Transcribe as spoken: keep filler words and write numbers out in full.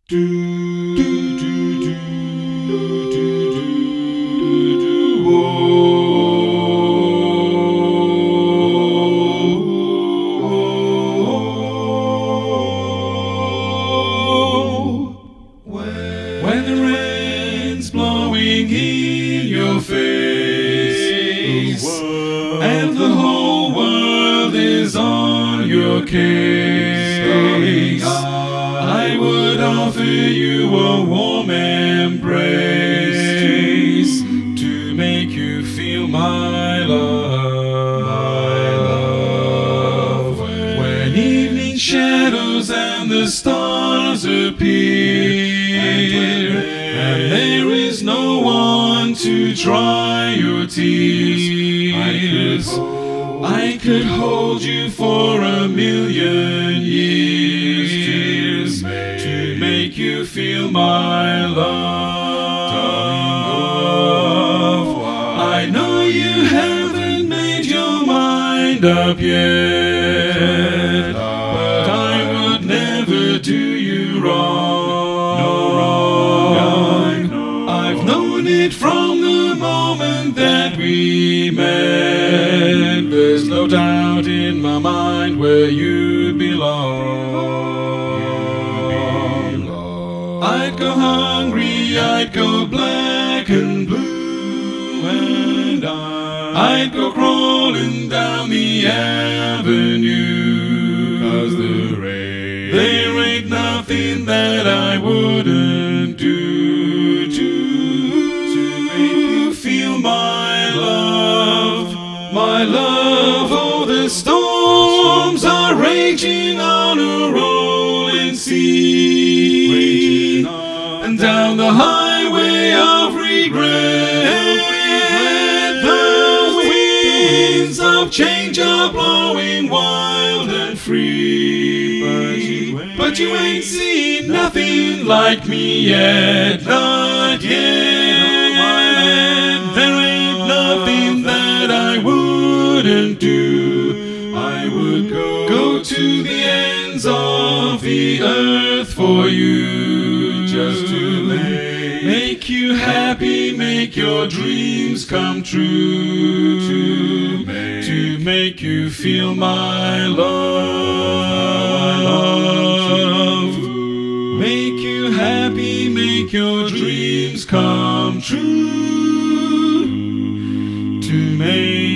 Do, do, do, do, do, do, do, whoa. When the rain's blowing in your face, and the whole world is on your case, I would offer you a warm embrace to make you feel my love. My love. When evening shadows and the stars appear, and there is no one to dry your tears, I could hold you for a million years to make you feel my love. I know you haven't made your mind up yet, but I would never do you wrong. No wrong. I've known it from the moment that we met. There's no doubt in my mind where you belong. I'd go hungry, I'd go black and blue, and I'd go crawling down the avenue, 'cause the rain, there ain't nothing that I wouldn't do to, to make you feel my love, my love. Oh, the storms are raging on a rolling sea, and down the highway of regret, the winds of change are blowing wild and free. But you ain't seen nothing like me yet, not yet. There ain't nothing that I wouldn't do. I would go, go to the ends of the earth for you, just to make, make you happy, make your dreams come true, to make, to make you feel my love, make you happy, make your dreams come true, to make